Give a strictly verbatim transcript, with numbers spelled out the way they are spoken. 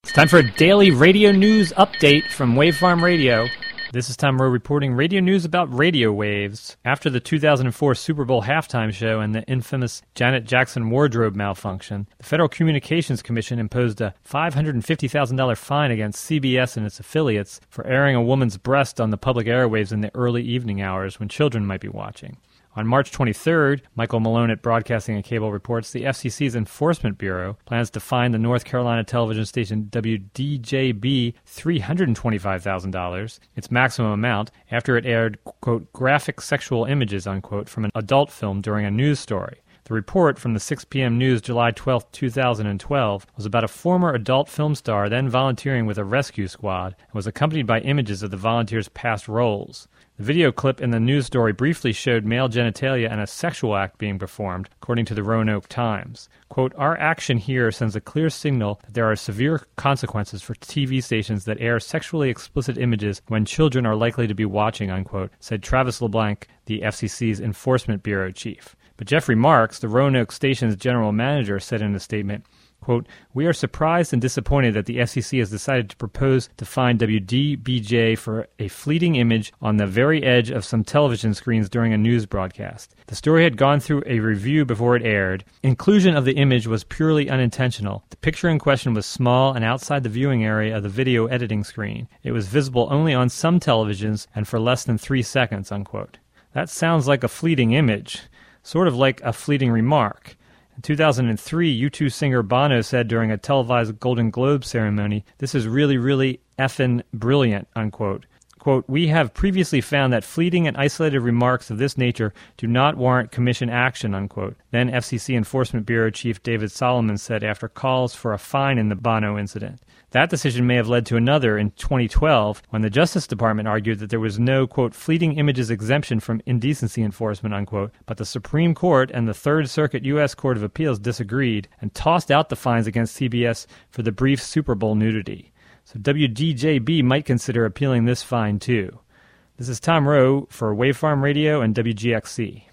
It's time for a daily radio news update from Wavefarm Radio. This is Tom Rowe reporting radio news about radio waves. After the two thousand four Super Bowl halftime show and the infamous Janet Jackson wardrobe malfunction, the Federal Communications Commission imposed a five hundred fifty thousand dollars fine against C B S and its affiliates for airing a woman's breast on the public airwaves in the early evening hours when children might be watching. On March twenty-third, Michael Malone at Broadcasting and Cable reports the F C C's Enforcement Bureau plans to fine the North Carolina television station W D J B three hundred twenty-five thousand dollars, its maximum amount, after it aired, quote, graphic sexual images, unquote, from an adult film during a news story. The report from the six p.m. news July twelfth, two thousand twelve was about a former adult film star then volunteering with a rescue squad and was accompanied by images of the volunteers' past roles. The video clip in the news story briefly showed male genitalia and a sexual act being performed, according to the Roanoke Times. Quote, our action here sends a clear signal that there are severe consequences for T V stations that air sexually explicit images when children are likely to be watching, unquote, said Travis LeBlanc, the F C C's Enforcement Bureau chief. But Jeffrey Marks, the Roanoke station's general manager, said in a statement, quote, we are surprised and disappointed that the F C C has decided to propose to fine W D B J for a fleeting image on the very edge of some television screens during a news broadcast. The story had gone through a review before it aired. Inclusion of the image was purely unintentional. The picture in question was small and outside the viewing area of the video editing screen. It was visible only on some televisions and for less than three seconds, unquote. That sounds like a fleeting image, sort of like a fleeting remark. In two thousand three, U two singer Bono said during a televised Golden Globe ceremony, this is really, really effing brilliant, unquote. Quote, we have previously found that fleeting and isolated remarks of this nature do not warrant commission action, unquote. Then F C C Enforcement Bureau Chief David Solomon said after calls for a fine in the Bono incident. That decision may have led to another in twenty twelve when the Justice Department argued that there was no, quote, fleeting images exemption from indecency enforcement, unquote, but the Supreme Court and the Third Circuit U S Court of Appeals disagreed and tossed out the fines against C B S for the brief Super Bowl nudity. So W D J B might consider appealing this fine too. This is Tom Rowe for Wavefarm Radio and W G X C.